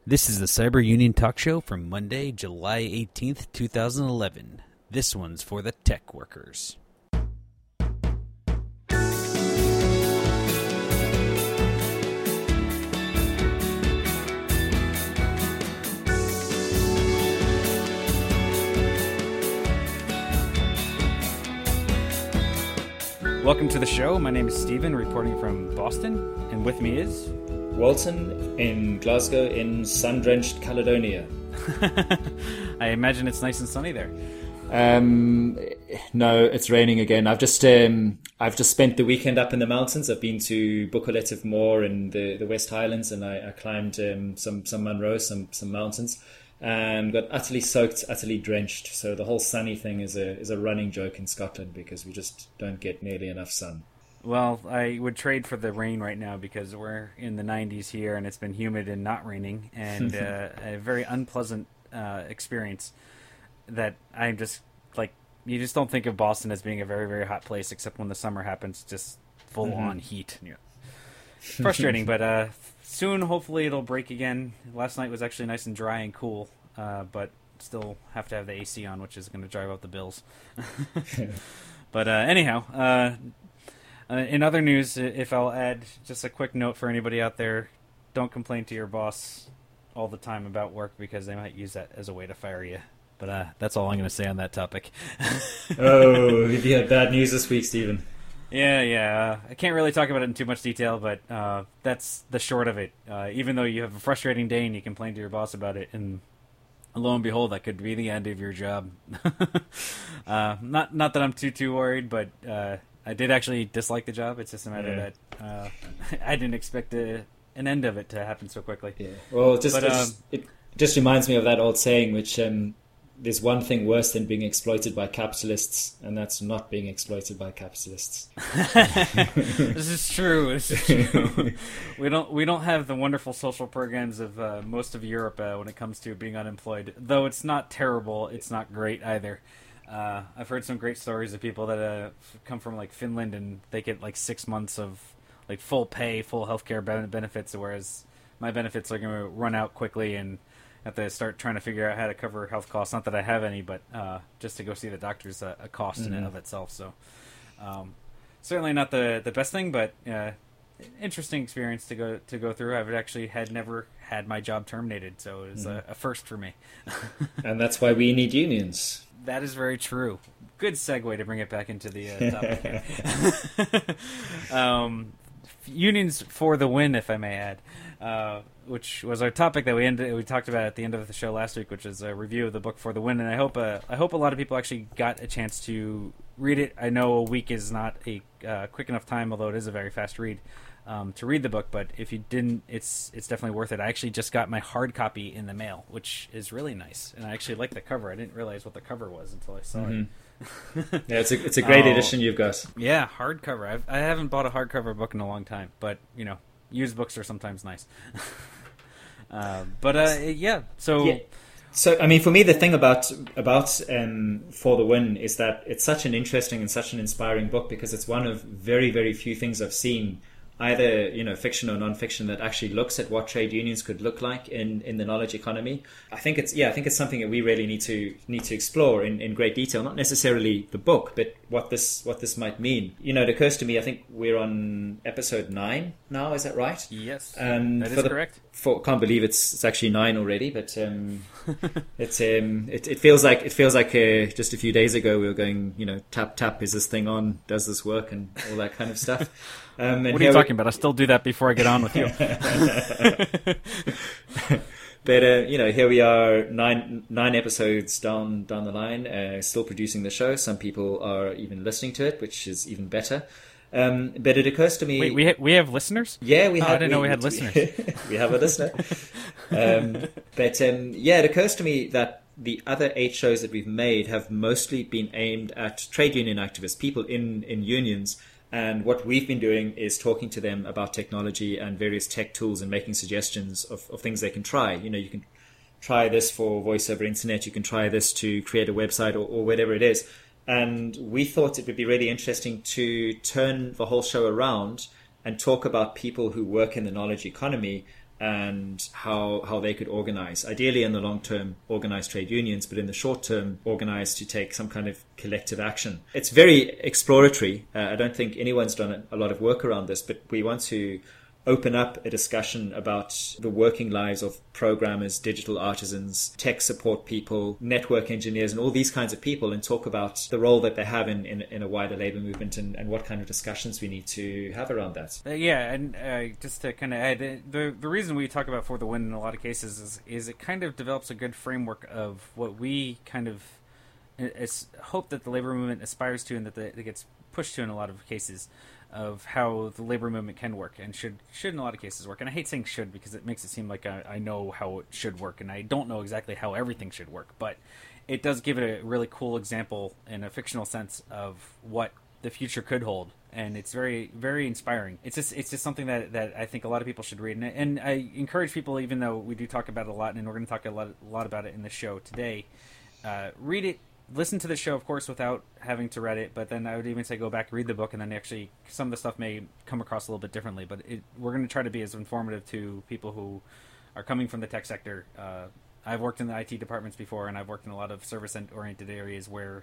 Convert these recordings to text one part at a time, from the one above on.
This is the Cyber Union Talk Show from Monday, July 18th, 2011. This one's for the tech workers. Welcome to the show. My name is Stephen, reporting from Boston, and with me is... Walton in Glasgow in sun-drenched Caledonia. I imagine it's nice and sunny there. No, it's raining again. I've just spent the weekend up in the mountains. I've been to Buccleuch Moor in the West Highlands, and I climbed some Munro, some mountains, and got utterly soaked, utterly drenched. So the whole sunny thing is a running joke in Scotland because we just don't get nearly enough sun. Well, I would trade for the rain right now because we're in the 90s here and it's been humid and not raining, and a very unpleasant experience that I'm just like, you just don't think of Boston as being a very, very hot place except when the summer happens, just full on heat. Yeah. Frustrating, but soon hopefully it'll break again. Last night was actually nice and dry and cool, but still have to have the AC on, which is going to drive up the bills. But anyhow... in other news, if I'll add just a quick note for anybody out there, don't complain to your boss all the time about work because they might use that as a way to fire you. But that's all I'm going to say on that topic. Oh, you had bad news this week, Stephen. Yeah. I can't really talk about it in too much detail, but that's the short of it. Even though you have a frustrating day and you complain to your boss about it, and lo and behold, that could be the end of your job. Not that I'm too worried, but... I did actually dislike the job. It's just a matter that I didn't expect an end of it to happen so quickly. Yeah. Well, it just reminds me of that old saying, which there's one thing worse than being exploited by capitalists, and that's not being exploited by capitalists. This is true. We don't have the wonderful social programs of most of Europe when it comes to being unemployed. Though it's not terrible, it's not great either. I've heard some great stories of people that come from like Finland, and they get like 6 months of like full pay, full healthcare benefits, whereas my benefits are going to run out quickly and have to start trying to figure out how to cover health costs. Not that I have any, but just to go see the doctor is a cost in and of itself. So certainly not the best thing, but interesting experience to go through. I've actually never had my job terminated, so it was a first for me. And that's why we need unions. That is very true. Good segue to bring it back into the topic. Unions for the win, if I may add, which was our topic that we talked about at the end of the show last week, which is a review of the book For the Win. And I hope a lot of people actually got a chance to read it. I know a week is not a quick enough time, although it is a very fast read. To read the book, but if you didn't, it's definitely worth it. I actually just got my hard copy in the mail, which is really nice, and I actually like the cover. I didn't realize what the cover was until I saw it. Yeah, it's a great edition you've got. Yeah, hardcover. I haven't bought a hardcover book in a long time, but used books are sometimes nice. Yeah. So. Yeah. So, I mean, for me, the thing about For the Win is that it's such an interesting and such an inspiring book because it's one of very, very few things I've seen, either fiction or non-fiction, that actually looks at what trade unions could look like in the knowledge economy. I think it's something that we really need to explore in great detail. Not necessarily the book, but what this might mean. It occurs to me. I think we're on episode 9 now. Is that right? Yes, and that is correct. Can't believe it's actually 9 already, but it feels like just a few days ago we were going, tap, is this thing on? Does this work? And all that kind of stuff. What are you talking about? I still do that before I get on with you. But here we are, nine episodes down the line, still producing the show. Some people are even listening to it, which is even better. But it occurs to me... Wait, we have listeners? Yeah, we have. I didn't know we had listeners. We have a listener. It occurs to me that the other 8 shows that we've made have mostly been aimed at trade union activists, people in unions. And what we've been doing is talking to them about technology and various tech tools and making suggestions of things they can try. You can try this for voice over internet. You can try this to create a website or whatever it is. And we thought it would be really interesting to turn the whole show around and talk about people who work in the knowledge economy and how they could organize. Ideally, in the long term, organize trade unions, but in the short term, organize to take some kind of collective action. It's very exploratory. I don't think anyone's done a lot of work around this, but we want to open up a discussion about the working lives of programmers, digital artisans, tech support people, network engineers, and all these kinds of people, and talk about the role that they have in a wider labor movement, and what kind of discussions we need to have around that. And just to kind of add, the reason we talk about For the Win in a lot of cases is it kind of develops a good framework of what we kind of hope that the labor movement aspires to, and that it gets pushed to in a lot of cases, of how the labor movement can work and should in a lot of cases work. And I hate saying should, because it makes it seem like I know how it should work, and I don't know exactly how everything should work, but it does give it a really cool example in a fictional sense of what the future could hold, and it's very, very inspiring. It's just something that I think a lot of people should read, and I encourage people, even though we do talk about it a lot, and we're going to talk a lot about it in the show today, read it. Listen to the show, of course, without having to read it, but then I would even say go back, read the book, and then actually some of the stuff may come across a little bit differently, but we're going to try to be as informative to people who are coming from the tech sector. I've worked in the IT departments before, and I've worked in a lot of service-oriented areas where,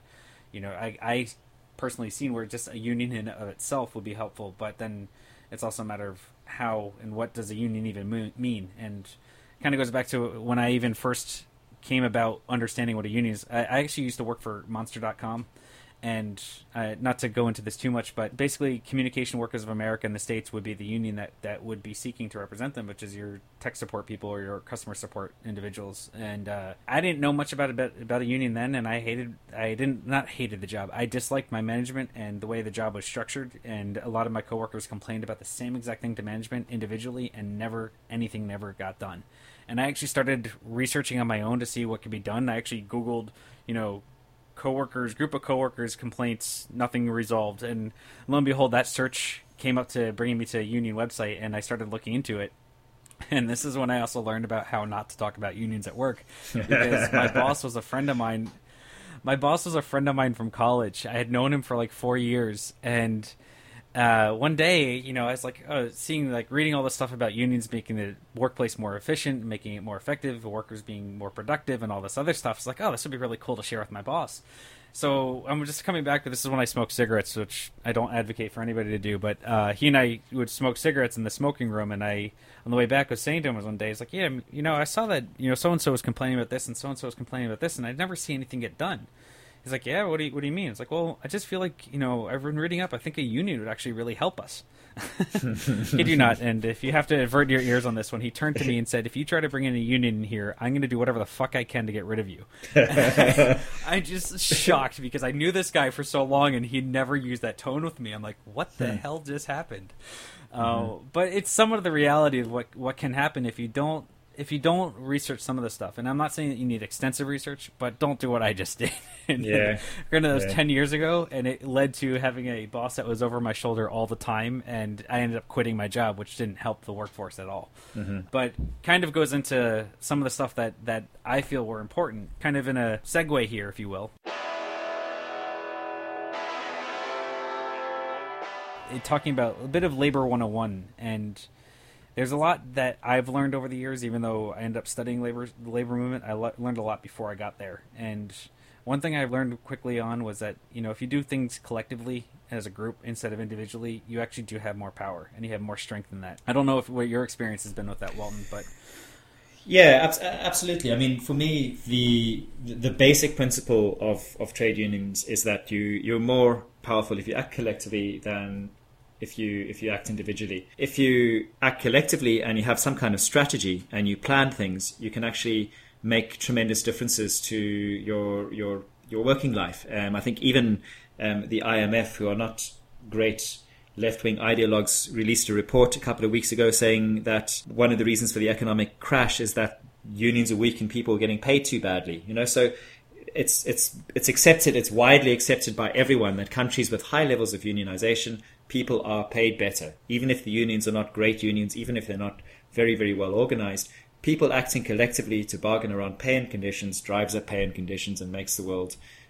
I personally seen where just a union in of itself would be helpful, but then it's also a matter of how and what does a union even mean, and kind of goes back to when I even first came about understanding what a union is. I actually used to work for Monster.com, and not to go into this too much, but basically Communication Workers of America in the States would be the union that would be seeking to represent them, which is your tech support people or your customer support individuals. And I didn't know much about a union then, and I not hated the job. I disliked my management and the way the job was structured, and a lot of my coworkers complained about the same exact thing to management individually, and anything never got done. And I actually started researching on my own to see what could be done. I actually Googled, group of coworkers complaints, nothing resolved. And lo and behold, that search came up to bringing me to a union website, and I started looking into it. And this is when I also learned about how not to talk about unions at work, because my boss was a friend of mine. My boss was a friend of mine from college. I had known him for like 4 years, and one day, I was reading all this stuff about unions making the workplace more efficient, making it more effective, the workers being more productive, and all this other stuff. It's like, oh, this would be really cool to share with my boss. So I'm just coming back to this is when I smoked cigarettes, which I don't advocate for anybody to do. But he and I would smoke cigarettes in the smoking room, and I, on the way back, was saying to him one day, it's like, yeah, I saw that, so and so was complaining about this, and so was complaining about this, and I'd never see anything get done. He's like, yeah, what do you mean? It's like, well, I just feel like, I've been reading up. I think a union would actually really help us. Kid you not. And if you have to avert your ears on this one, he turned to me and said, if you try to bring in a union in here, I'm going to do whatever the fuck I can to get rid of you. I'm just shocked because I knew this guy for so long and he never used that tone with me. I'm like, what the hell just happened? But it's some of the reality of what can happen if you don't research some of the stuff. And I'm not saying that you need extensive research, but don't do what I just did. Granted, that was 10 years ago, and it led to having a boss that was over my shoulder all the time, and I ended up quitting my job, which didn't help the workforce at all. But kind of goes into some of the stuff that I feel were important, kind of in a segue here, if you will. Talking about a bit of Labor 101, and there's a lot that I've learned over the years, even though I ended up studying the labor movement. I learned a lot before I got there. And one thing I learned quickly on was that, if you do things collectively as a group instead of individually, you actually do have more power and you have more strength in that. I don't know what your experience has been with that, Walton, but... Yeah, absolutely. I mean, for me, the basic principle of trade unions is that you're more powerful if you act collectively than if you act individually. If you act collectively and you have some kind of strategy and you plan things, you can actually make tremendous differences to your working life. I think even the IMF, who are not great left-wing ideologues, released a report a couple of weeks ago saying that one of the reasons for the economic crash is that unions are weak and people are getting paid too badly. So it's accepted, it's widely accepted by everyone that countries with high levels of unionization, people are paid better. Even if the unions are not great unions, even if they're not very, very well organized, people acting collectively to bargain around pay and conditions drives up pay and conditions and makes the world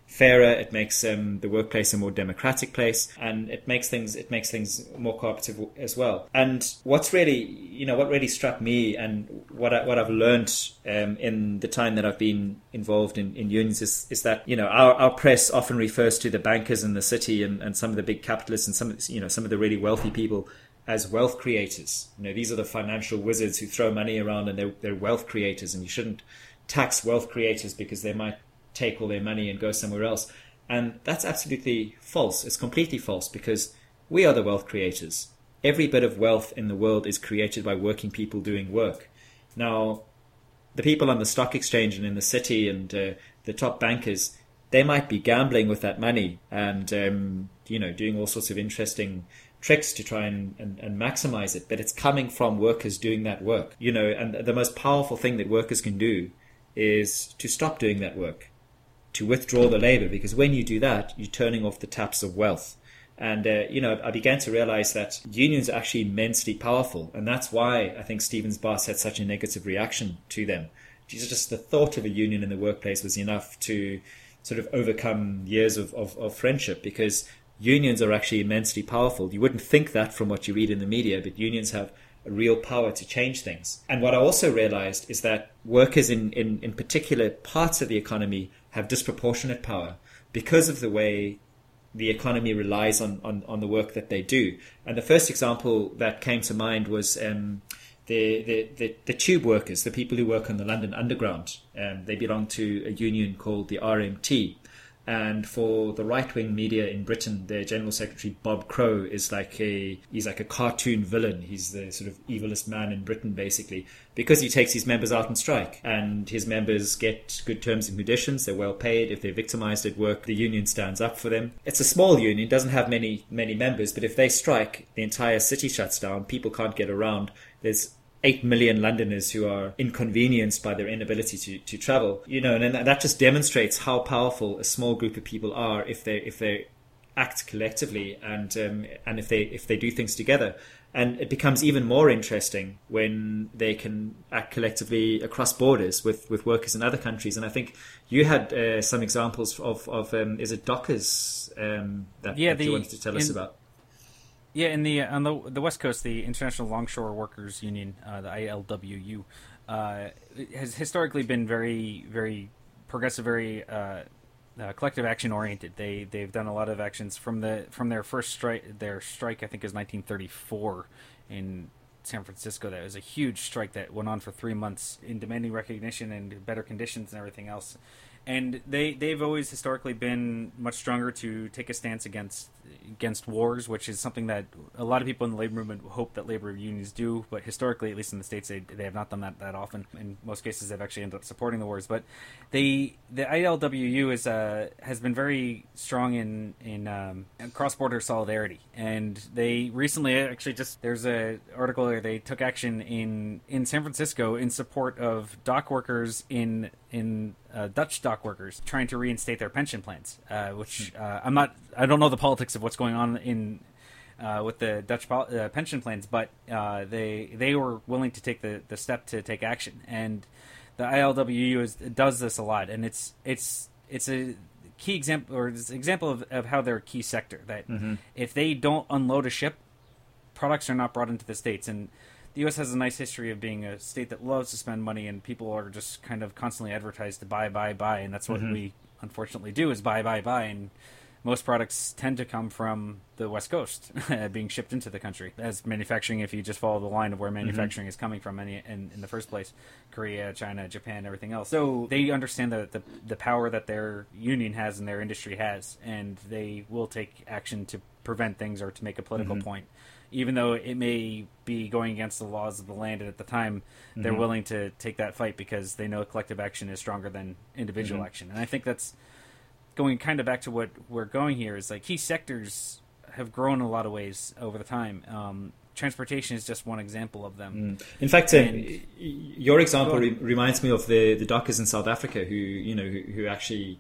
fairer. It makes the workplace a more democratic place, and it makes things more cooperative as well. And what really struck me, and what I've learned in the time that I've been involved in unions is that our press often refers to the bankers in the city and some of the big capitalists and some of the really wealthy people as wealth creators. These are the financial wizards who throw money around, and they're wealth creators, and you shouldn't tax wealth creators because they might take all their money and go somewhere else. And that's absolutely false. It's completely false, because we are the wealth creators. Every bit of wealth in the world is created by working people doing work. Now, the people on the stock exchange and in the city and the top bankers, they might be gambling with that money and doing all sorts of interesting tricks to try and maximize it, but it's coming from workers doing that work. And the most powerful thing that workers can do is to stop doing that work, to withdraw the labor, because when you do that, you're turning off the taps of wealth. And, I began to realize that unions are actually immensely powerful. And that's why I think Stephen's boss had such a negative reaction to them. Just the thought of a union in the workplace was enough to sort of overcome years of friendship, because unions are actually immensely powerful. You wouldn't think that from what you read in the media, but unions have a real power to change things. And what I also realized is that workers in particular parts of the economy have disproportionate power because of the way the economy relies on the work that they do. And the first example that came to mind was the tube workers, the people who work on the London Underground. They belong to a union called the RMT. And for the right-wing media in Britain, their General Secretary, Bob Crow, he's like a cartoon villain. He's the sort of evilest man in Britain, basically, because he takes his members out on strike. And his members get good terms and conditions. They're well paid. If they're victimized at work, the union stands up for them. It's a small union, doesn't have many members, but if they strike, the entire city shuts down. People can't get around. There's 8 million Londoners who are inconvenienced by their inability to travel, and that just demonstrates how powerful a small group of people are if they act collectively and if they do things together. And it becomes even more interesting when they can act collectively across borders with workers in other countries. And I think you had some examples of is it Dockers that you wanted to tell us about? Yeah, on the West Coast, the International Longshore Workers Union, the ILWU, has historically been very, very progressive, very collective action oriented. They've done a lot of actions from their first strike. Their strike, I think, is 1934 in San Francisco. That was a huge strike that went on for 3 months in demanding recognition and better conditions and everything else. And they've always historically been much stronger to take a stance against wars, which is something that a lot of people in the labor movement hope that labor unions do. But historically, at least in the States, they have not done that often. In most cases, they've actually ended up supporting the wars. But the ILWU has been very strong in cross-border solidarity. And they recently there's an article where they took action in San Francisco in support of dock workers in Dutch dock workers trying to reinstate their pension plans, which I don't know the politics of what's going on in with the Dutch pension plans, but they were willing to take the step to take action, and the ILWU does this a lot, and it's a key example, or it's an example of how they're a key sector, that if they don't unload a ship, products are not brought into the States. And the U.S. has a nice history of being a state that loves to spend money, and people are just kind of constantly advertised to buy, and that's what we unfortunately do, is buy, and most products tend to come from the West Coast being shipped into the country as manufacturing, if you just follow the line of where manufacturing is coming from in the first place: Korea, China, Japan, everything else. So they understand the power that their union has and their industry has, and they will take action to prevent things or to make a political point. Even though it may be going against the laws of the land, and at the time they're willing to take that fight because they know collective action is stronger than individual action. And I think that's going kind of back to what we're going here, is like key sectors have grown in a lot of ways over the time. Transportation is just one example of them. In fact, your example reminds me of the dockers in South Africa who actually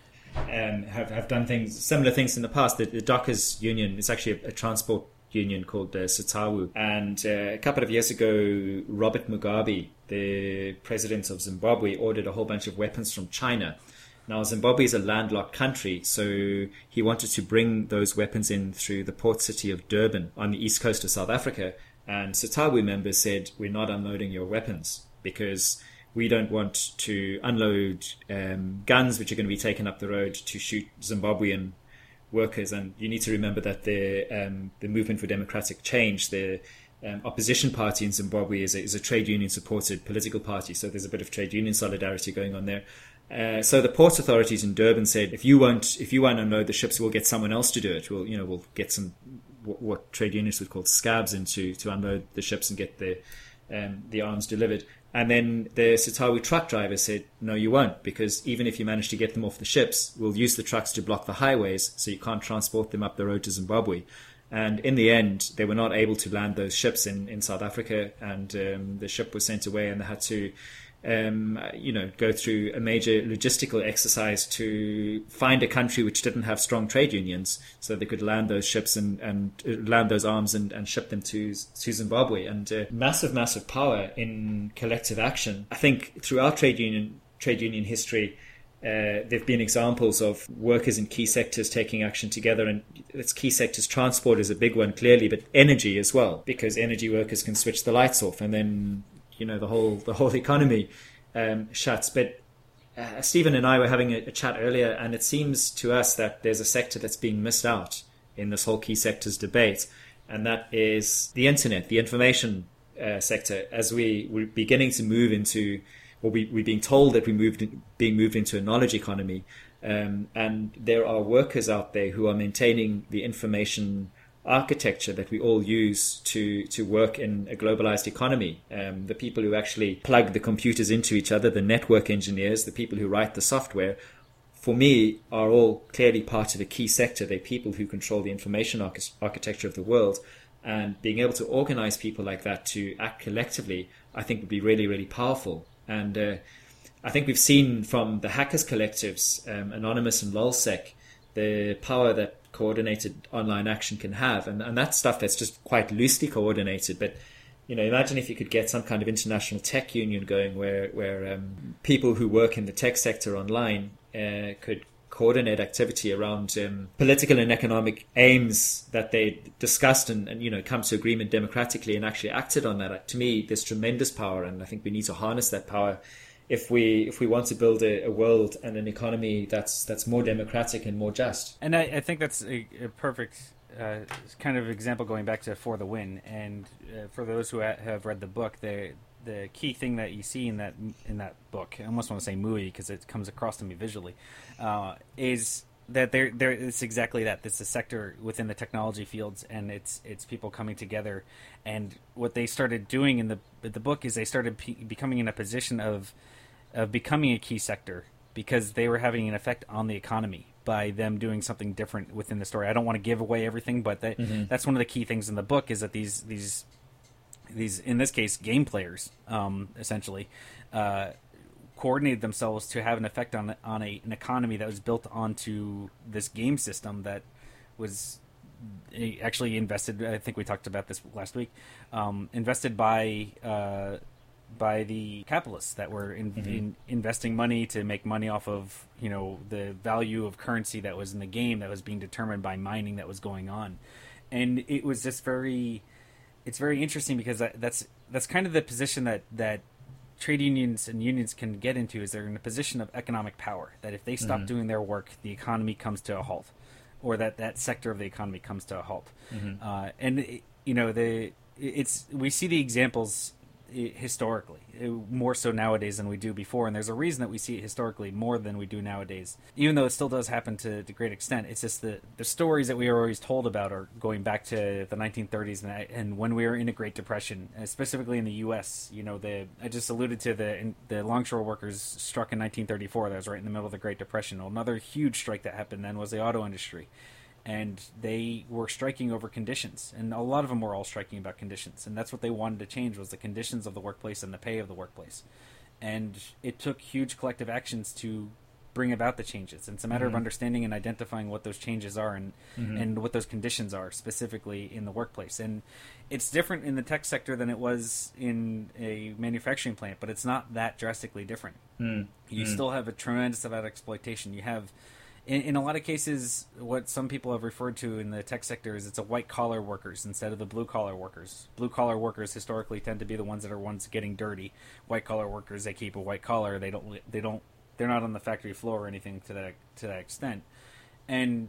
have done similar things in the past. The dockers union is actually a transport union called SITAWU, and a couple of years ago, Robert Mugabe, the president of Zimbabwe, ordered a whole bunch of weapons from China, Now, Zimbabwe is a landlocked country, so he wanted to bring those weapons in through the port city of Durban on the east coast of South Africa. And Setawe members said, we're not unloading your weapons because we don't want to unload guns which are going to be taken up the road to shoot Zimbabwean workers. And you need to remember that the Movement for Democratic Change, the opposition party in Zimbabwe, is a trade union supported political party. So there's a bit of trade union solidarity going on there. So the port authorities in Durban said, if you won't unload the ships, we'll get someone else to do it. We'll get some what trade unions would call scabs in to unload the ships and get the arms delivered. And then the Setawe truck driver said, no, you won't, because even if you manage to get them off the ships, we'll use the trucks to block the highways, so you can't transport them up the road to Zimbabwe. And in the end, they were not able to land those ships in South Africa, and the ship was sent away, and they had to go through a major logistical exercise to find a country which didn't have strong trade unions, so they could land those ships and land those arms and ship them to Zimbabwe. And massive power in collective action. I think throughout trade union history, there have been examples of workers in key sectors taking action together, and its key sectors, transport is a big one clearly, but energy as well, because energy workers can switch the lights off, and then the whole economy shuts. But Stephen and I were having a chat earlier, and it seems to us that there's a sector that's being missed out in this whole key sectors debate, and that is the internet, the information sector. As we're beginning to move into, or we're being told that we're being moved into a knowledge economy, and there are workers out there who are maintaining the information architecture that we all use to work in a globalized economy. The people who actually plug the computers into each other, the network engineers, the people who write the software, for me, are all clearly part of a key sector. They're people who control the information architecture of the world. And being able to organize people like that to act collectively, I think would be really, really powerful. And I think we've seen from the hackers collectives, Anonymous and LulzSec, the power that coordinated online action can have, and that's stuff that's just quite loosely coordinated. But imagine if you could get some kind of international tech union going where people who work in the tech sector online could coordinate activity around political and economic aims that they discussed and come to agreement democratically and actually acted on that. To me, there's tremendous power, and I think we need to harness that power if we want to build a world and an economy that's more democratic and more just. And I think that's a perfect kind of example, going back to For the Win. And for those who have read the book, the key thing that you see in that book, I almost want to say movie because it comes across to me visually, is that there it's exactly that. It's a sector within the technology fields, and it's people coming together. And what they started doing in the book is they started becoming in a position of becoming a key sector because they were having an effect on the economy by them doing something different within the story. I don't want to give away everything, but that's one of the key things in the book, is that these in this case game players essentially coordinated themselves to have an effect on an economy that was built onto this game system that was actually invested. I think we talked about this last week. Invested by the capitalists that were investing money to make money off of the value of currency that was in the game that was being determined by mining that was going on. And it was just it's very interesting because that's kind of the position that trade unions and unions can get into, is they're in a position of economic power, that if they stop doing their work, the economy comes to a halt, or that sector of the economy comes to a halt. And we see the examples historically, more so nowadays than we do before, and there's a reason that we see it historically more than we do nowadays, even though it still does happen to a great extent. It's just the stories that we are always told about are going back to the 1930s and when we were in a Great Depression, specifically in the U.S. I just alluded to the longshore workers struck in 1934. That was right in the middle of the Great Depression. Another huge strike that happened then was the auto industry. And they were striking over conditions, and a lot of them were all striking about conditions, and that's what they wanted to change, was the conditions of the workplace and the pay of the workplace. And it took huge collective actions to bring about the changes. It's a matter of understanding and identifying what those changes are and what those conditions are specifically in the workplace. And it's different in the tech sector than it was in a manufacturing plant, but it's not that drastically different. You still have a tremendous amount of exploitation. You have, in a lot of cases, what some people have referred to in the tech sector is it's a white-collar workers instead of the blue-collar workers. Blue-collar workers historically tend to be the ones that are ones getting dirty. White-collar workers, they keep a white collar. They're not on the factory floor or anything to that extent. And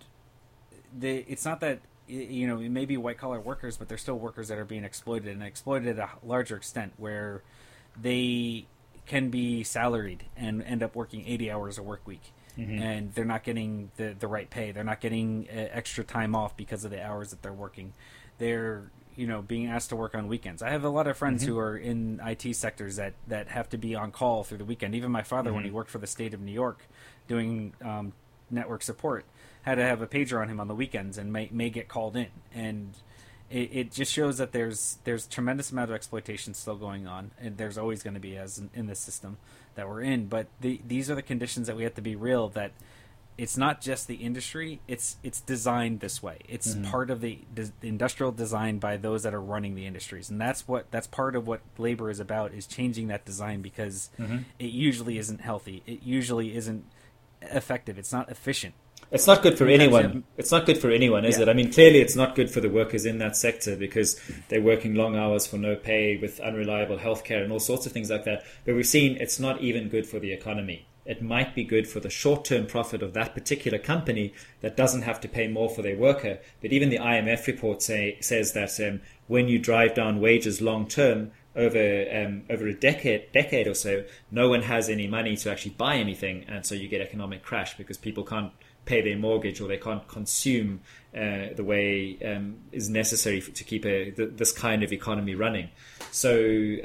it's not that, you know, it may be white-collar workers, but they're still workers that are being exploited, and exploited at a larger extent, where they can be salaried and end up working 80 hours a work week. And they're not getting the right pay. They're not getting extra time off because of the hours that they're working. They're, you know, being asked to work on weekends. I have a lot of friends who are in IT sectors that have to be on call through the weekend. Even my father, when he worked for the state of New York doing network support, had to have a pager on him on the weekends and may get called in. And it just shows that there's tremendous amount of exploitation still going on, and there's always going to be, as in this system that we're in. But these are the conditions that we have to be real, that it's not just the industry, it's designed this way. It's part of the industrial design by those that are running the industries, and that's part of what labor is about, is changing that design, because it usually isn't healthy. It usually isn't effective. It's not efficient. It's not good for anyone. It's not good for anyone, is it? I mean, clearly it's not good for the workers in that sector, because they're working long hours for no pay with unreliable healthcare and all sorts of things like that. But we've seen it's not even good for the economy. It might be good for the short-term profit of that particular company that doesn't have to pay more for their worker. But even the IMF report says that when you drive down wages long-term, over a decade or so, no one has any money to actually buy anything, and so you get economic crash because people can't pay their mortgage, or they can't consume the way is necessary to keep this kind of economy running. So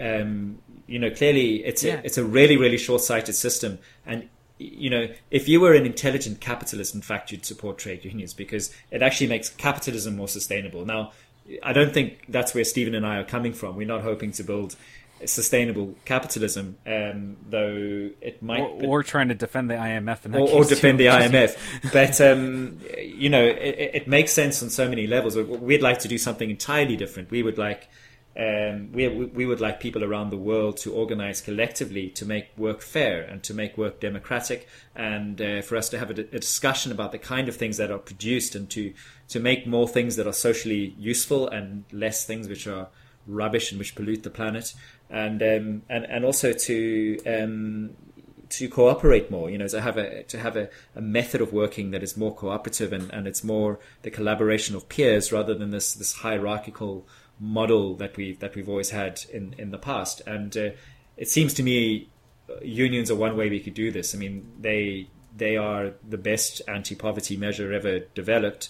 you know, clearly it's a really, really short-sighted system. And you know, if you were an intelligent capitalist, in fact, you'd support trade unions, because it actually makes capitalism more sustainable. Now, I don't think that's where Stephen and I are coming from. We're not hoping to build sustainable capitalism, though it might... Or trying to defend the IMF. In that or defend the IMF. But, you know, it makes sense on so many levels. We'd like to do something entirely different. We would like... we would like people around the world to organize collectively to make work fair and to make work democratic, and for us to have a discussion about the kind of things that are produced, and to make more things that are socially useful and less things which are rubbish and which pollute the planet, and also to cooperate more, you know, to have a method of working that is more cooperative, and it's more the collaboration of peers rather than this hierarchical model that we've always had in the past. And it seems to me unions are one way we could do this. I mean, they are the best anti-poverty measure ever developed,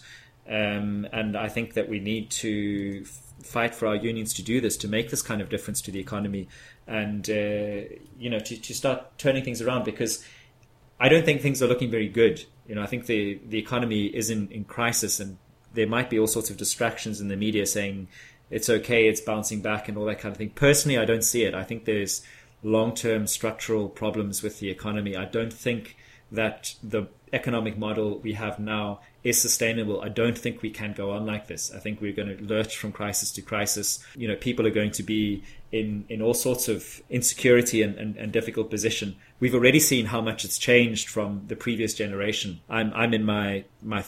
and I think that we need to fight for our unions to do this, to make this kind of difference to the economy, and you know, to start turning things around, because I don't think things are looking very good. You know, I think the economy is in crisis, and there might be all sorts of distractions in the media saying it's okay, it's bouncing back and all that kind of thing. Personally, I don't see it. I think there's long-term structural problems with the economy. I don't think that the economic model we have now is sustainable. I don't think we can go on like this. I think we're going to lurch from crisis to crisis. You know, people are going to be in all sorts of insecurity and difficult position. We've already seen how much it's changed from the previous generation. I'm in my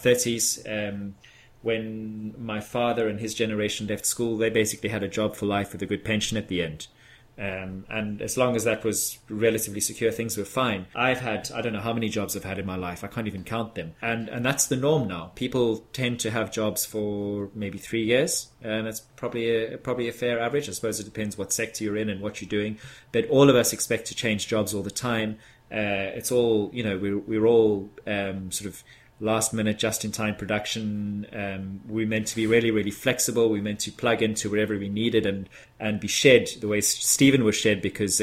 30s. When my father and his generation left school, they basically had a job for life with a good pension at the end. And as long as that was relatively secure, things were fine. I've had, I don't know how many jobs I've had in my life. I can't even count them. And that's the norm now. People tend to have jobs for maybe 3 years. And that's probably a fair average. I suppose it depends what sector you're in and what you're doing. But all of us expect to change jobs all the time. It's all, you know, we're all sort of last minute, just in time production. We're meant to be really, really flexible. We're meant to plug into wherever we need it and be shed the way Stephen was shed, because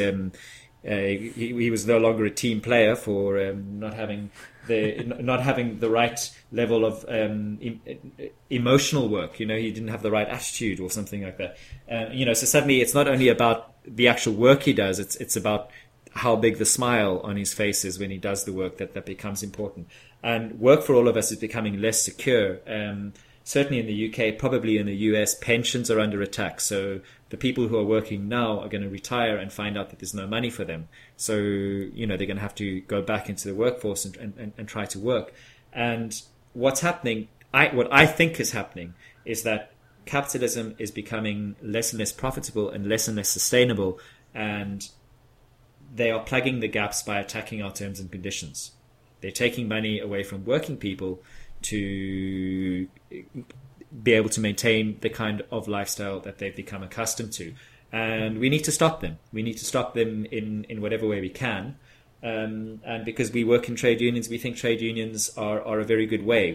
he was no longer a team player for not having the right level of emotional work. You know, he didn't have the right attitude or something like that. You know, so suddenly it's not only about the actual work he does. It's about how big the smile on his face is when he does the work that becomes important. And work for all of us is becoming less secure. Certainly in the UK, probably in the US, pensions are under attack. So the people who are working now are going to retire and find out that there's no money for them. So, they're going to have to go back into the workforce and try to work. And what's happening, what I think is happening, is that capitalism is becoming less and less profitable and less sustainable. And they are plugging the gaps by attacking our terms and conditions. They're taking money away from working people to be able to maintain the kind of lifestyle that they've become accustomed to. And we need to stop them. We need to stop them in whatever way we can. And because we work in trade unions, we think trade unions are a very good way.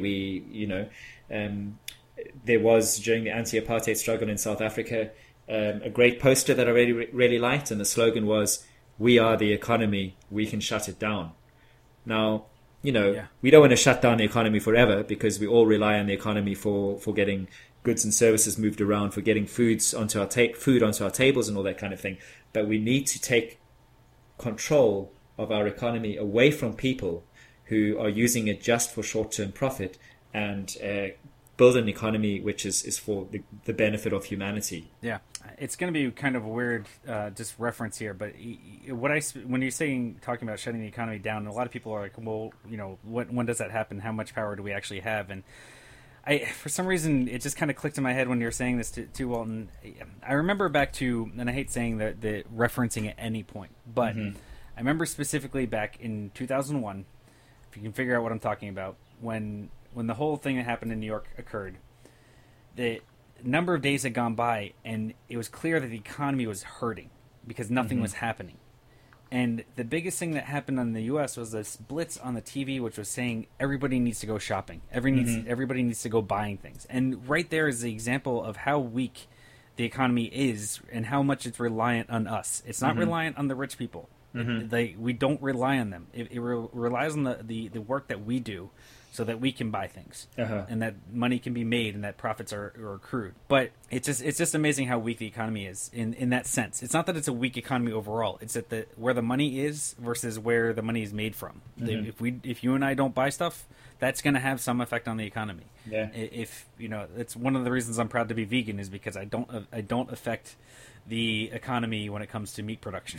There was, during the anti-apartheid struggle in South Africa, a great poster that I really liked, and the slogan was, "We are the economy, we can shut it down." Now, we don't want to shut down the economy forever, because we all rely on the economy for getting goods and services moved around, for getting food onto our tables and all that kind of thing. But we need to take control of our economy away from people who are using it just for short-term profit, and build an economy which is for the benefit of humanity. Yeah, it's going to be kind of a weird just reference here, but when you're talking about shutting the economy down, a lot of people are like, well, when does that happen? How much power do we actually have? And for some reason, it just kind of clicked in my head when you were saying this too, Walton. I remember back to, and I hate saying the referencing at any point, but I remember specifically back in 2001, if you can figure out what I'm talking about, when the whole thing that happened in New York occurred, the number of days had gone by, and it was clear that the economy was hurting because nothing was happening. And the biggest thing that happened in the U.S. was this blitz on the TV, which was saying everybody needs to go shopping. Everybody needs to go buying things. And right there is the example of how weak the economy is and how much it's reliant on us. It's not reliant on the rich people. We don't rely on them. It relies on the work that we do, so that we can buy things and that money can be made and that profits are accrued. But it's just amazing how weak the economy is in that sense. It's not that it's a weak economy overall. It's that where the money is versus where the money is made from. If you and I don't buy stuff, that's going to have some effect on the economy. Yeah. It's one of the reasons I'm proud to be vegan, is because I don't affect the economy when it comes to meat production.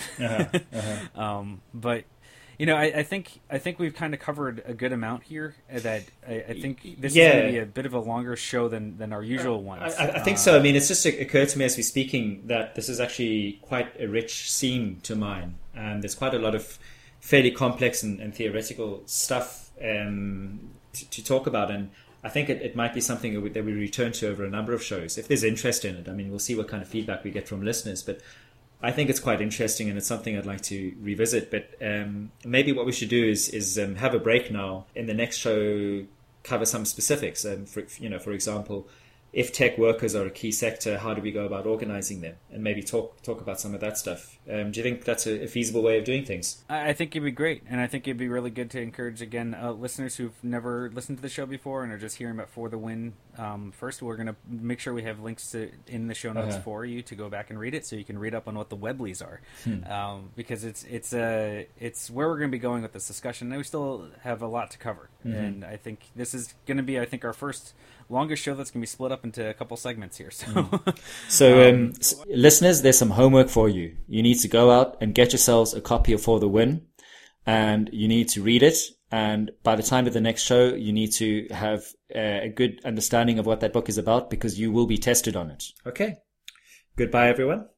But I think we've kind of covered a good amount here. That I think this is going to be a bit of a longer show than our usual ones. I think so. I mean, it's just occurred to me as we're speaking that this is actually quite a rich theme to mine, and there's quite a lot of fairly complex and theoretical stuff to talk about. And I think it might be something that we return to over a number of shows if there's interest in it. I mean, we'll see what kind of feedback we get from listeners, but I think it's quite interesting, and it's something I'd like to revisit. But maybe what we should do is have a break now. In the next show, cover some specifics. For example, if tech workers are a key sector, how do we go about organizing them? And maybe talk about some of that stuff. Do you think that's a feasible way of doing things? I think it'd be great, and I think it'd be really good to encourage, again, listeners who've never listened to the show before and are just hearing about For the Win. First, we're going to make sure we have links in the show notes for you to go back and read it, so you can read up on what the Webleys are, because it's where we're going to be going with this discussion. And we still have a lot to cover, and I think this is going to be, our first longest show that's going to be split up into a couple segments here. So, listeners, there's some homework for you. You need to go out and get yourselves a copy of For the Win, and you need to read it. And by the time of the next show, you need to have a good understanding of what that book is about, because you will be tested on it. Okay. Goodbye, everyone.